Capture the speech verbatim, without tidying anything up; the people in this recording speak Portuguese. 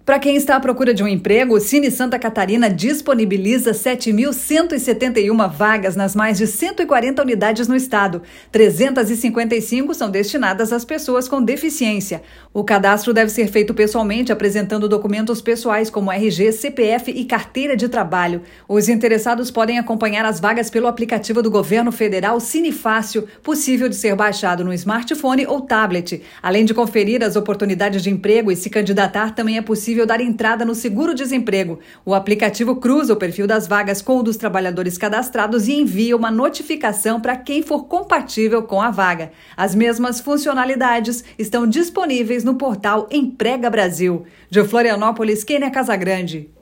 Para quem está à procura de um emprego, o Cine Santa Catarina disponibiliza sete mil cento e setenta e uma vagas nas mais de cento e quarenta unidades no estado. trezentas e cinquenta e cinco são destinadas às pessoas com deficiência. O cadastro deve ser feito pessoalmente, apresentando documentos pessoais como R G, C P F e carteira de trabalho. Os interessados podem acompanhar as vagas pelo aplicativo do governo federal Cine Fácil, possível de ser baixado no smartphone ou tablet. Além de conferir as oportunidades de emprego e se candidatar, também é possível dar entrada no seguro-desemprego. O aplicativo cruza o perfil das vagas com o dos trabalhadores cadastrados e envia uma notificação para quem for compatível com a vaga. As mesmas funcionalidades estão disponíveis no portal Emprega Brasil. De Florianópolis, Kênia Casagrande.